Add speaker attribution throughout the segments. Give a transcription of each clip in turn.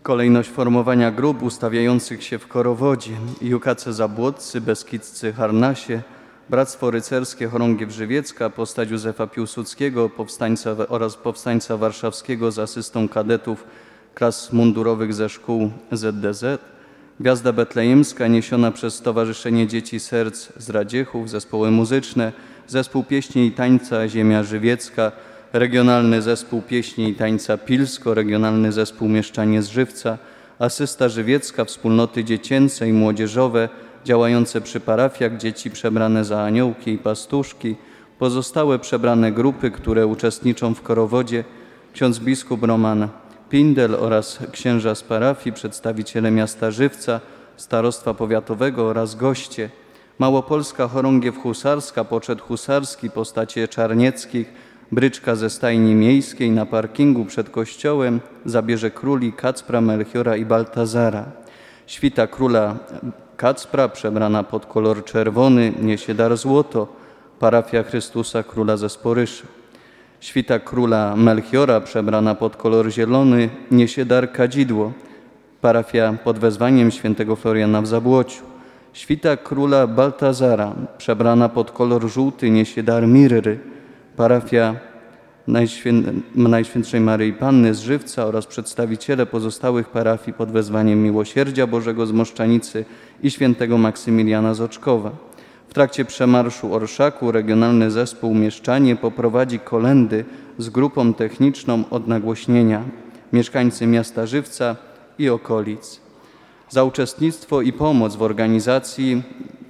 Speaker 1: Kolejność formowania grup ustawiających się w Chorowodzie: Jukace Zabłoccy, Beskidzcy Harnasie, Bractwo Rycerskie Chorągiew Żywiecka, postać Józefa Piłsudskiego, powstańca warszawskiego z asystą kadetów klas mundurowych ze szkół ZDZ, Gwiazda Betlejemska niesiona przez Stowarzyszenie Dzieci Serc z Radziechów, zespoły muzyczne, Zespół Pieśni i Tańca Ziemia Żywiecka, Regionalny Zespół Pieśni i Tańca Pilsko, Regionalny Zespół Mieszczanie z Żywca, Asysta Żywiecka, wspólnoty dziecięce i młodzieżowe działające przy parafiach, dzieci przebrane za aniołki i pastuszki, pozostałe przebrane grupy, które uczestniczą w Chorowodzie, ksiądz biskup Roman Pindel oraz księża z parafii, przedstawiciele miasta Żywca, starostwa powiatowego oraz goście. Małopolska Chorągiew Husarska, poczet husarski, postacie Czarnieckich, bryczka ze stajni miejskiej na parkingu przed kościołem zabierze króli Kacpra, Melchiora i Baltazara. Świta króla Kacpra, przebrana pod kolor czerwony, niesie dar złoto, parafia Chrystusa Króla ze Sporysza. Świta króla Melchiora, przebrana pod kolor zielony, niesie dar kadzidło, parafia pod wezwaniem świętego Floriana w Zabłociu. Świta króla Baltazara, przebrana pod kolor żółty, niesie dar mirry, parafia Najświętszej Maryi Panny z Żywca oraz przedstawiciele pozostałych parafii pod wezwaniem Miłosierdzia Bożego z Moszczanicy i świętego Maksymiliana z Oczkowa. W trakcie przemarszu orszaku regionalny zespół Mieszczanie poprowadzi kolędy z grupą techniczną od nagłośnienia. Mieszkańcy miasta Żywca i okolic. Za uczestnictwo i pomoc w organizacji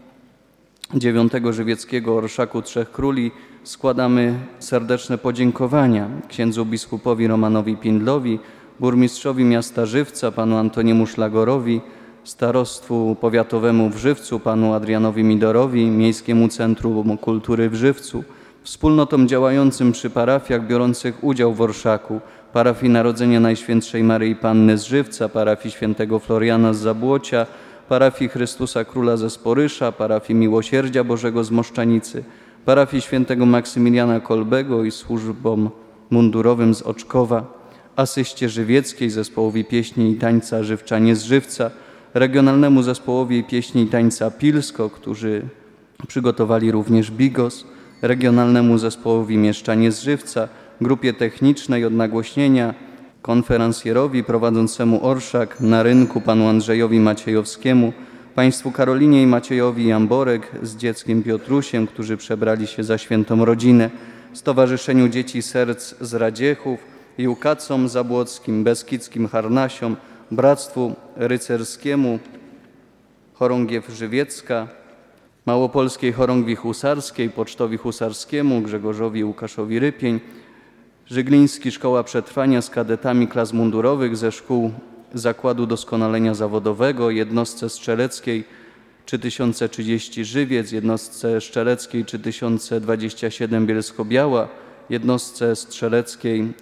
Speaker 1: 9. Żywieckiego Orszaku Trzech Króli składamy serdeczne podziękowania księdzu biskupowi Romanowi Pindlowi, burmistrzowi miasta Żywca panu Antoniemu Szlagorowi, starostwu powiatowemu w Żywcu panu Adrianowi Midorowi, Miejskiemu Centrum Kultury w Żywcu, wspólnotom działającym przy parafiach biorących udział w orszaku, parafii Narodzenia Najświętszej Maryi Panny z Żywca, parafii świętego Floriana z Zabłocia, parafii Chrystusa Króla ze Sporysza, parafii Miłosierdzia Bożego z Moszczanicy, parafii świętego Maksymiliana Kolbego i służbom mundurowym z Oczkowa, asyście żywieckiej, zespołowi pieśni i tańca Żywczanie z Żywca, regionalnemu zespołowi pieśni i tańca Pilsko, którzy przygotowali również bigos, regionalnemu zespołowi Mieszczanie z Żywca, grupie technicznej od nagłośnienia, konferencjerowi prowadzącemu orszak na rynku panu Andrzejowi Maciejowskiemu, państwu Karolinie i Maciejowi Jamborek z dzieckiem Piotrusiem, którzy przebrali się za świętą rodzinę, Stowarzyszeniu Dzieci Serc z Radziechów, Jukacom Zabłockim, Beskidzkim Harnasiom, Bractwu Rycerskiemu Chorągiew Żywiecka, Małopolskiej Chorągwi Husarskiej, Pocztowi Husarskiemu, Grzegorzowi Łukaszowi Rypień, Żygliński Szkoła Przetrwania z kadetami klas mundurowych ze szkół Zakładu Doskonalenia Zawodowego, jednostce strzeleckiej 3030 Żywiec, jednostce strzeleckiej 3027 Bielsko-Biała, jednostce strzeleckiej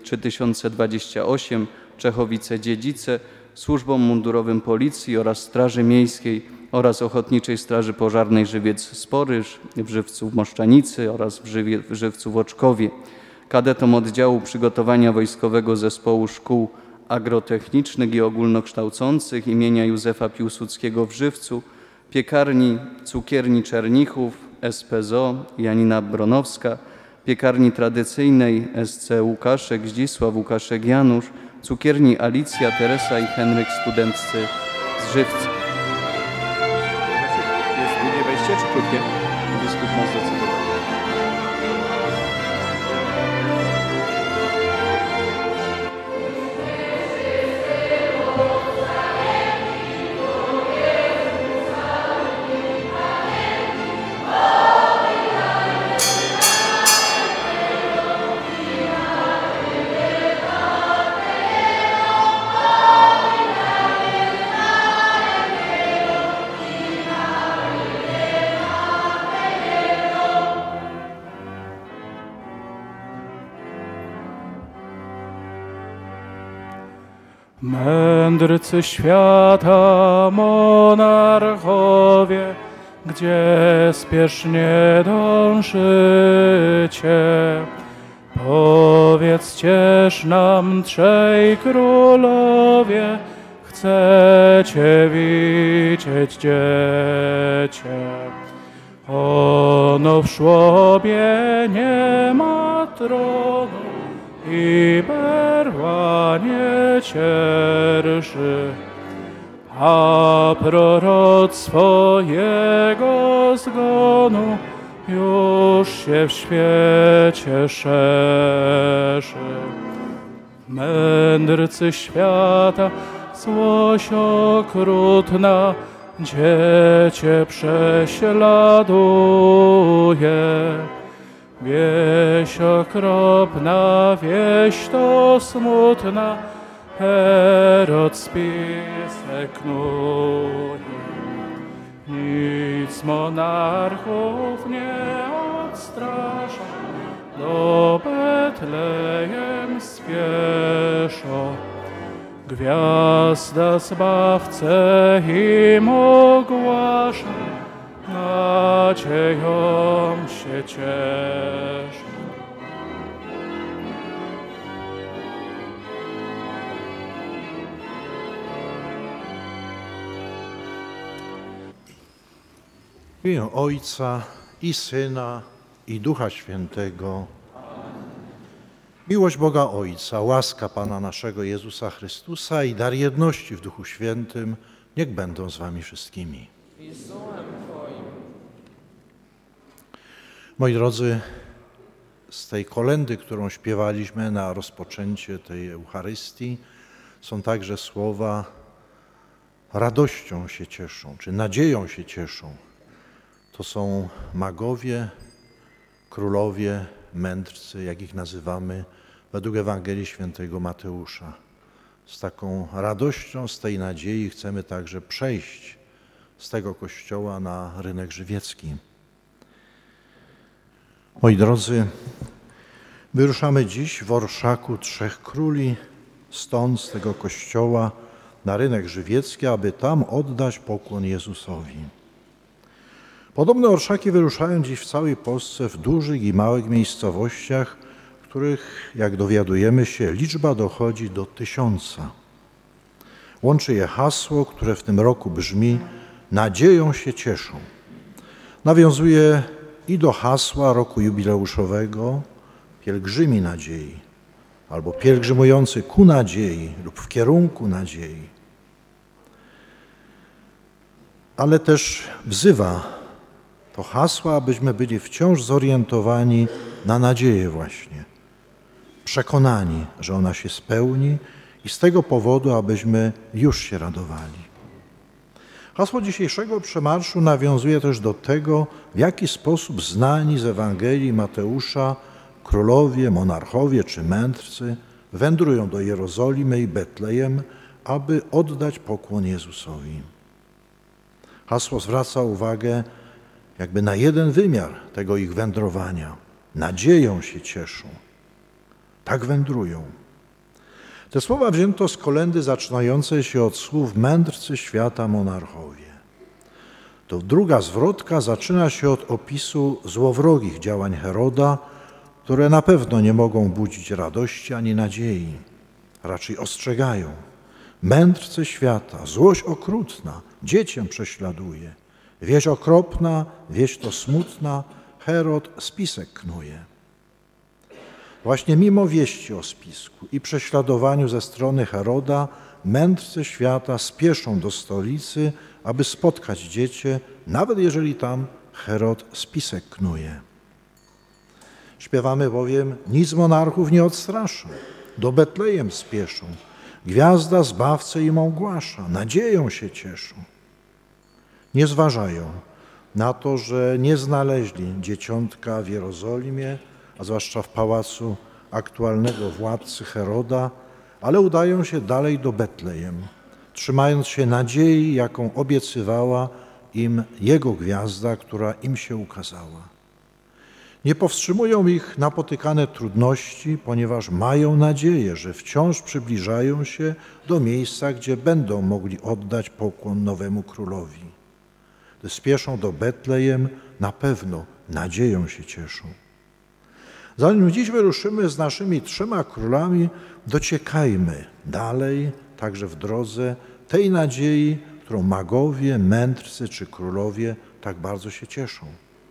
Speaker 1: 3028 Czechowice-Dziedzice, służbom mundurowym Policji oraz Straży Miejskiej oraz Ochotniczej Straży Pożarnej Żywiec-Sporyż, w Żywcu w Moszczanicy oraz w Żywcu w Oczkowie, kadetom oddziału przygotowania wojskowego zespołu szkół agrotechnicznych i ogólnokształcących imienia Józefa Piłsudskiego w Żywcu, piekarni Cukierni Czernichów, SPZO Janina Bronowska, piekarni tradycyjnej SC Łukaszek, Zdzisław, Łukaszek Janusz, cukierni Alicja, Teresa i Henryk Studenccy z Żywca.
Speaker 2: Jest długie wejście czy krótkie?
Speaker 1: Biskup ma zdecydować.
Speaker 2: Mędrcy świata, monarchowie, gdzie spiesznie dążycie? Powiedzcież nam, trzej królowie, chcecie widzieć dziecię. Ono w żłobie nie ma tronu i berła nie cierży, a proroctwo jego zgonu już się w świecie szerzy. Mędrcy świata, złość okrutna, dziecię prześladuje. Wieś okropna, wieś to smutna, Herod spisek knuje. Nic monarchów nie odstrasza, do Betlejem spieszą. Gwiazda Zbawcę im ogłasza, nadzieją się cieszy.
Speaker 3: W imię Ojca i Syna i Ducha Świętego. Miłość Boga Ojca, łaska Pana naszego Jezusa Chrystusa i dar jedności w Duchu Świętym niech będą z wami wszystkimi. Moi drodzy, z tej kolędy, którą śpiewaliśmy na rozpoczęcie tej Eucharystii, są także słowa radością się cieszą, czy nadzieją się cieszą. To są magowie, królowie, mędrcy, jak ich nazywamy, według Ewangelii Świętego Mateusza. Z taką radością, z tej nadziei chcemy także przejść z tego kościoła na rynek żywiecki. Moi drodzy, wyruszamy dziś w orszaku Trzech Króli, stąd z tego kościoła na rynek żywiecki, aby tam oddać pokłon Jezusowi. Podobne orszaki wyruszają dziś w całej Polsce w dużych i małych miejscowościach, w których, jak dowiadujemy się, liczba dochodzi do 1000. Łączy je hasło, które w tym roku brzmi: nadzieją się cieszą. Nawiązuje i do hasła roku jubileuszowego Pielgrzymi Nadziei, albo pielgrzymujący ku nadziei lub w kierunku nadziei. Ale też wzywa to hasło, abyśmy byli wciąż zorientowani na nadzieję właśnie, przekonani, że ona się spełni i z tego powodu, abyśmy już się radowali. Hasło dzisiejszego przemarszu nawiązuje też do tego, w jaki sposób znani z Ewangelii Mateusza królowie, monarchowie czy mędrcy wędrują do Jerozolimy i Betlejem, aby oddać pokłon Jezusowi. Hasło zwraca uwagę jakby na jeden wymiar tego ich wędrowania. Nadzieją się cieszą. Tak wędrują. Te słowa wzięto z kolędy zaczynającej się od słów mędrcy świata monarchowie. To druga zwrotka zaczyna się od opisu złowrogich działań Heroda, które na pewno nie mogą budzić radości ani nadziei. Raczej ostrzegają. Mędrcy świata, złość okrutna, dziecię prześladuje. Wieść okropna, wieść to smutna, Herod spisek knuje. Właśnie mimo wieści o spisku i prześladowaniu ze strony Heroda, mędrcy świata spieszą do stolicy, aby spotkać dziecię, nawet jeżeli tam Herod spisek knuje. Śpiewamy bowiem: nic monarchów nie odstrasza, do Betlejem spieszą, gwiazda Zbawcę im ogłasza, nadzieją się cieszą. Nie zważają na to, że nie znaleźli dzieciątka w Jerozolimie, a zwłaszcza w pałacu aktualnego władcy Heroda, ale udają się dalej do Betlejem, trzymając się nadziei, jaką obiecywała im jego gwiazda, która im się ukazała. Nie powstrzymują ich napotykane trudności, ponieważ mają nadzieję, że wciąż przybliżają się do miejsca, gdzie będą mogli oddać pokłon nowemu królowi. Gdy spieszą do Betlejem, na pewno nadzieją się cieszą. Zanim dziś wyruszymy z naszymi 3 królami, dociekajmy dalej także w drodze tej nadziei, którą magowie, mędrcy czy królowie tak bardzo się cieszą.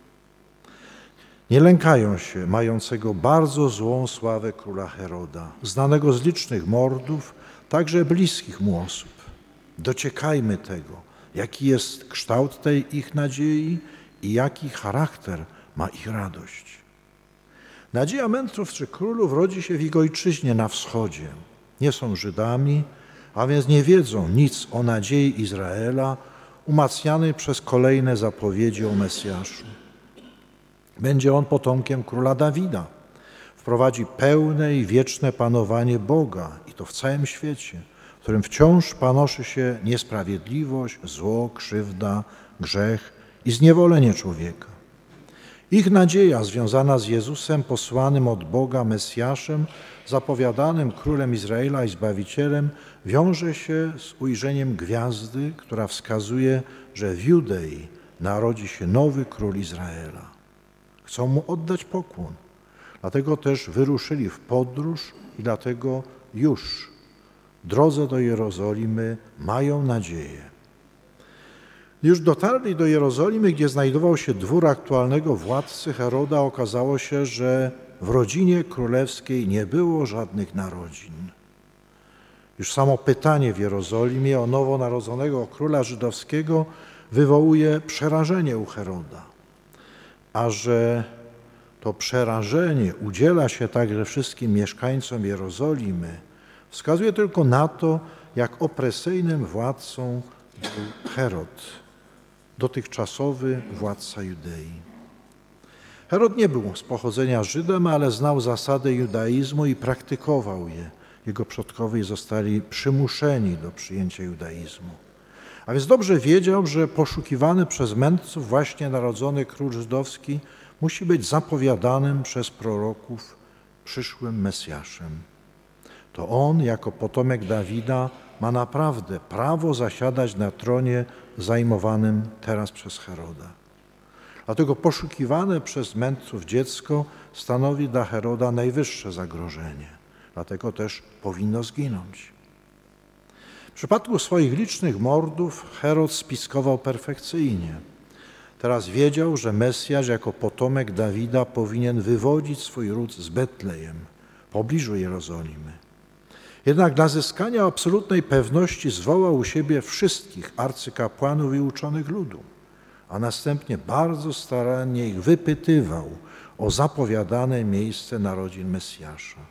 Speaker 3: Nie lękają się mającego bardzo złą sławę króla Heroda, znanego z licznych mordów, także bliskich mu osób. Dociekajmy tego, jaki jest kształt tej ich nadziei i jaki charakter ma ich radość. Nadzieja mędrców czy królów rodzi się w ich ojczyźnie na wschodzie. Nie są Żydami, a więc nie wiedzą nic o nadziei Izraela umacnianej przez kolejne zapowiedzi o Mesjaszu. Będzie on potomkiem króla Dawida. Wprowadzi pełne i wieczne panowanie Boga i to w całym świecie, w którym wciąż panoszy się niesprawiedliwość, zło, krzywda, grzech i zniewolenie człowieka. Ich nadzieja związana z Jezusem posłanym od Boga Mesjaszem, zapowiadanym królem Izraela i Zbawicielem, wiąże się z ujrzeniem gwiazdy, która wskazuje, że w Judei narodzi się nowy król Izraela. Chcą mu oddać pokłon. Dlatego też wyruszyli w podróż i dlatego już w drodze do Jerozolimy mają nadzieję. Gdy już dotarli do Jerozolimy, gdzie znajdował się dwór aktualnego władcy Heroda, okazało się, że w rodzinie królewskiej nie było żadnych narodzin. Już samo pytanie w Jerozolimie o nowonarodzonego króla żydowskiego wywołuje przerażenie u Heroda. A że to przerażenie udziela się także wszystkim mieszkańcom Jerozolimy, wskazuje tylko na to, jak opresyjnym władcą był Herod, dotychczasowy władca Judei. Herod nie był z pochodzenia Żydem, ale znał zasady judaizmu i praktykował je. Jego przodkowie zostali przymuszeni do przyjęcia judaizmu. A więc dobrze wiedział, że poszukiwany przez mędrców właśnie narodzony król żydowski musi być zapowiadanym przez proroków przyszłym Mesjaszem. To on, jako potomek Dawida, ma naprawdę prawo zasiadać na tronie zajmowanym teraz przez Heroda. Dlatego poszukiwane przez mędrców dziecko stanowi dla Heroda najwyższe zagrożenie. Dlatego też powinno zginąć. W przypadku swoich licznych mordów Herod spiskował perfekcyjnie. Teraz wiedział, że Mesjasz jako potomek Dawida powinien wywodzić swój ród z Betlejem, w pobliżu Jerozolimy. Jednak dla zyskania absolutnej pewności zwołał u siebie wszystkich arcykapłanów i uczonych ludu, a następnie bardzo starannie ich wypytywał o zapowiadane miejsce narodzin Mesjasza.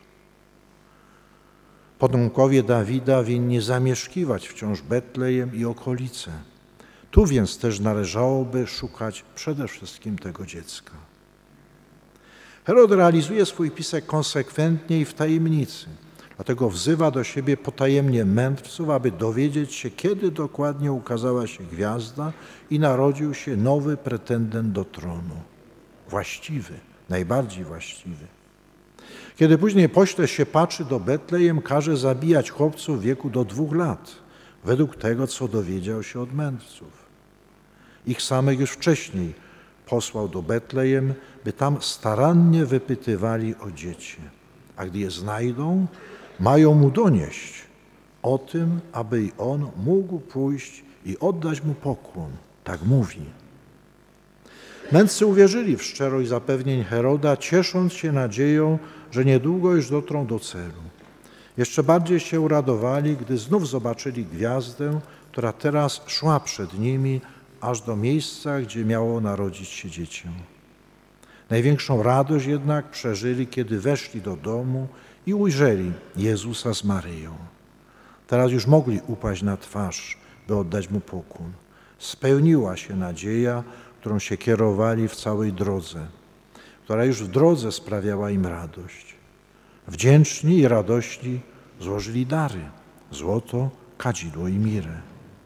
Speaker 3: Potomkowie Dawida winni zamieszkiwać wciąż Betlejem i okolice. Tu więc też należałoby szukać przede wszystkim tego dziecka. Herod realizuje swój pisek konsekwentnie i w tajemnicy. Dlatego wzywa do siebie potajemnie mędrców, aby dowiedzieć się, kiedy dokładnie ukazała się gwiazda i narodził się nowy pretendent do tronu. Właściwy, najbardziej właściwy. Kiedy później pośle siepaczy do Betlejem, każe zabijać chłopców w wieku do 2 lat, według tego, co dowiedział się od mędrców. Ich samych już wcześniej posłał do Betlejem, by tam starannie wypytywali o dziecię. A gdy je znajdą, mają mu donieść o tym, aby i on mógł pójść i oddać mu pokłon. Tak mówi. Mędrcy uwierzyli w szczerość zapewnień Heroda, ciesząc się nadzieją, że niedługo już dotrą do celu. Jeszcze bardziej się uradowali, gdy znów zobaczyli gwiazdę, która teraz szła przed nimi, aż do miejsca, gdzie miało narodzić się dziecię. Największą radość jednak przeżyli, kiedy weszli do domu i ujrzeli Jezusa z Maryją. Teraz już mogli upaść na twarz, by oddać mu pokłon. Spełniła się nadzieja, którą się kierowali w całej drodze, która już w drodze sprawiała im radość. Wdzięczni i radośni złożyli dary, złoto, kadzidło i mirę.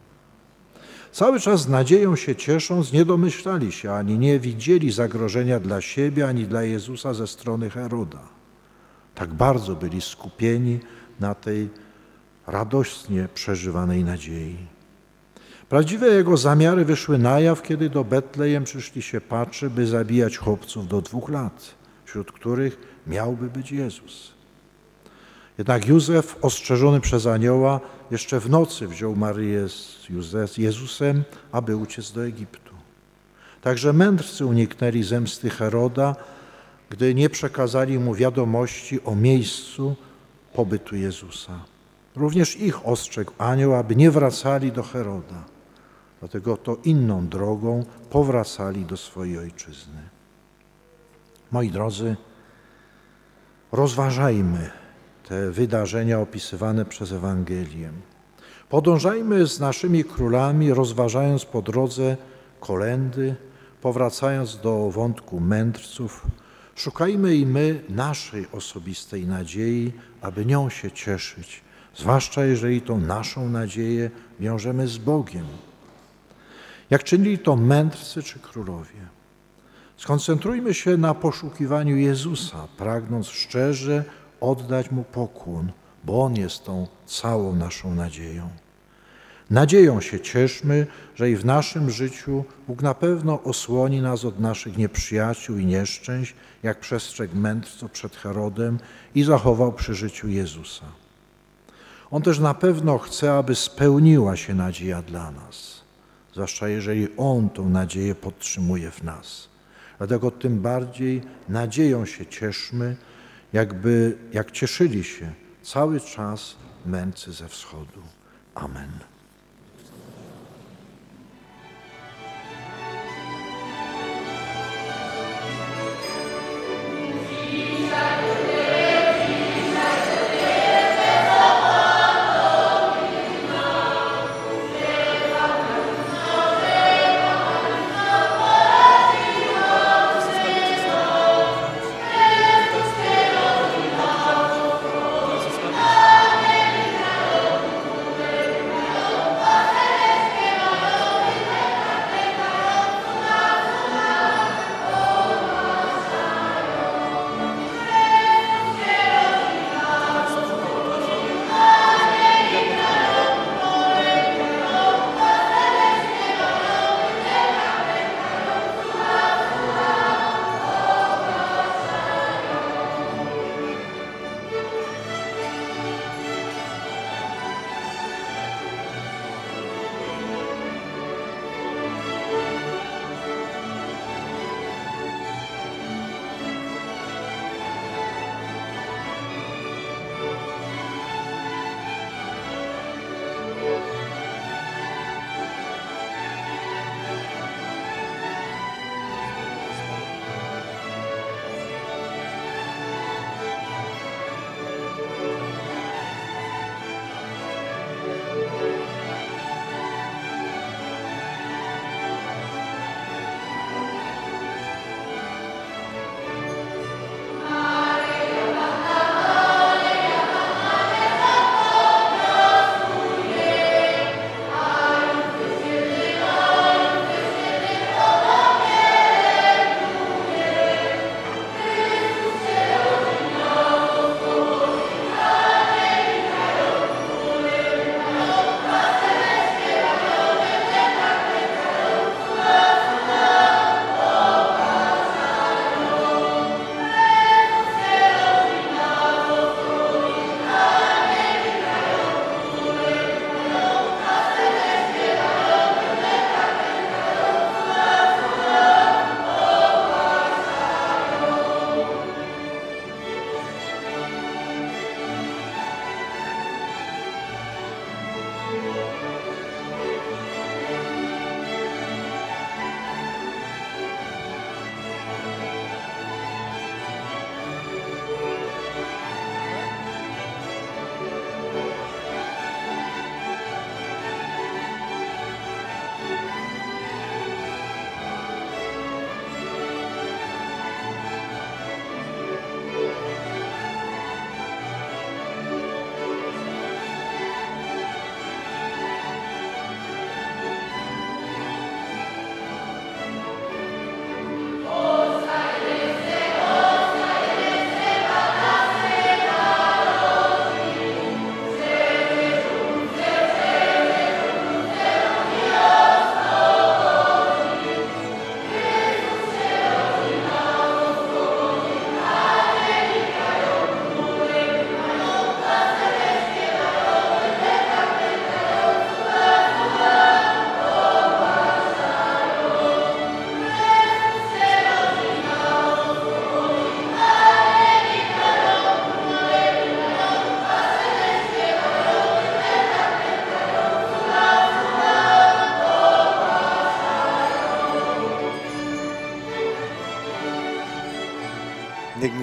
Speaker 3: Cały czas z nadzieją się ciesząc, nie domyślali się, ani nie widzieli zagrożenia dla siebie, ani dla Jezusa ze strony Heroda. Tak bardzo byli skupieni na tej radośnie przeżywanej nadziei. Prawdziwe jego zamiary wyszły na jaw, kiedy do Betlejem przyszli siepacze, by zabijać chłopców do 2 lat, wśród których miałby być Jezus. Jednak Józef, ostrzeżony przez anioła, jeszcze w nocy wziął Maryję z Jezusem, aby uciec do Egiptu. Także mędrcy uniknęli zemsty Heroda, gdy nie przekazali mu wiadomości o miejscu pobytu Jezusa. Również ich ostrzegł anioł, aby nie wracali do Heroda. Dlatego to inną drogą powracali do swojej ojczyzny. Moi drodzy, rozważajmy te wydarzenia opisywane przez Ewangelię. Podążajmy z naszymi królami, rozważając po drodze kolędy, powracając do wątku mędrców. Szukajmy i my naszej osobistej nadziei, aby nią się cieszyć, zwłaszcza jeżeli tą naszą nadzieję wiążemy z Bogiem. Jak czynili to mędrcy czy królowie. Skoncentrujmy się na poszukiwaniu Jezusa, pragnąc szczerze oddać Mu pokłon, bo On jest tą całą naszą nadzieją. Nadzieją się cieszmy, że i w naszym życiu Bóg na pewno osłoni nas od naszych nieprzyjaciół i nieszczęść, jak przestrzegł mędrców przed Herodem i zachował przy życiu Jezusa. On też na pewno chce, aby spełniła się nadzieja dla nas, zwłaszcza jeżeli On tą nadzieję podtrzymuje w nas. Dlatego tym bardziej nadzieją się cieszmy, jak cieszyli się cały czas mędrcy ze wschodu. Amen.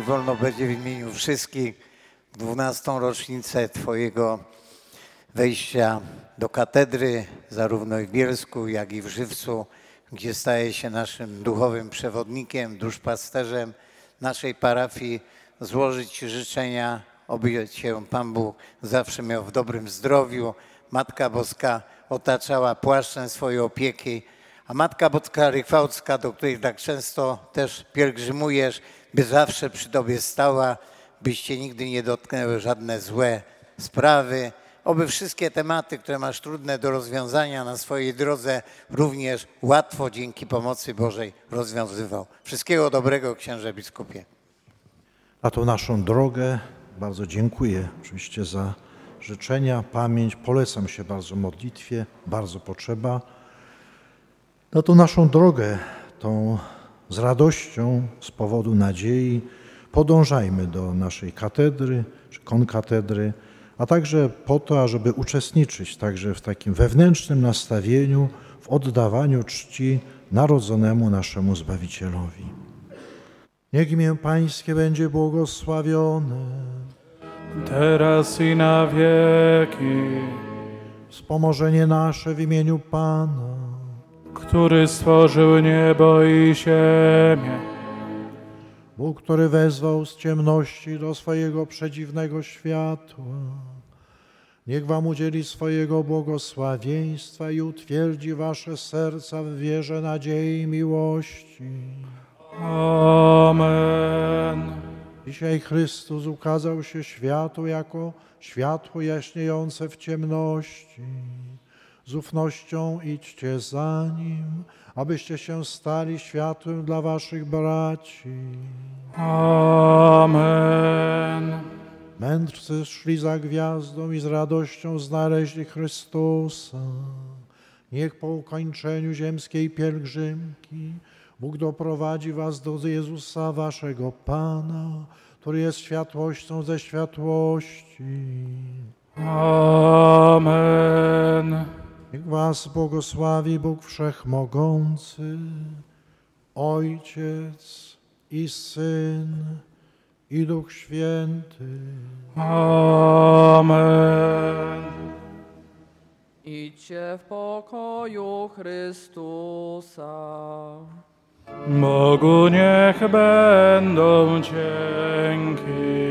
Speaker 4: mi wolno będzie w imieniu wszystkich w 12. rocznicę Twojego wejścia do katedry, zarówno w Bielsku, jak i w Żywcu, gdzie staje się naszym duchowym przewodnikiem, duszpasterzem naszej parafii, złożyć Ci życzenia, oby Cię Pan Bóg zawsze miał w dobrym zdrowiu. Matka Boska otaczała płaszczem swojej opieki, a Matka Boska Rychwałcka, do której tak często też pielgrzymujesz, by zawsze przy Tobie stała, byś Cię nigdy nie dotknęły żadne złe sprawy. Oby wszystkie tematy, które masz trudne do rozwiązania na swojej drodze, również łatwo dzięki pomocy Bożej rozwiązywał. Wszystkiego dobrego, księże biskupie.
Speaker 3: Na tą naszą drogę bardzo dziękuję oczywiście za życzenia, pamięć. Polecam się bardzo modlitwie, bardzo potrzeba. Na tą naszą drogę, tą z radością, z powodu nadziei, podążajmy do naszej katedry czy konkatedry, a także po to, ażeby uczestniczyć także w takim wewnętrznym nastawieniu, w oddawaniu czci narodzonemu naszemu Zbawicielowi. Niech imię Pańskie będzie błogosławione.
Speaker 2: teraz i na wieki,
Speaker 3: Wspomożenie nasze w imieniu Pana.
Speaker 2: który stworzył niebo i ziemię.
Speaker 3: Bóg, który wezwał z ciemności do swojego przedziwnego światła, niech wam udzieli swojego błogosławieństwa i utwierdzi wasze serca w wierze, nadziei i miłości.
Speaker 2: Amen.
Speaker 3: Dzisiaj Chrystus ukazał się światu jako światło jaśniejące w ciemności. Z ufnością idźcie za Nim, abyście się stali światłem dla waszych braci.
Speaker 2: Amen.
Speaker 3: Mędrcy szli za gwiazdą i z radością znaleźli Chrystusa. Niech po ukończeniu ziemskiej pielgrzymki Bóg doprowadzi was do Jezusa, waszego Pana, który jest światłością ze światłości.
Speaker 2: Amen.
Speaker 3: Niech was błogosławi Bóg Wszechmogący, Ojciec i Syn i Duch Święty.
Speaker 2: Amen.
Speaker 5: Idźcie w pokoju Chrystusa.
Speaker 2: Bogu niech będą dzięki.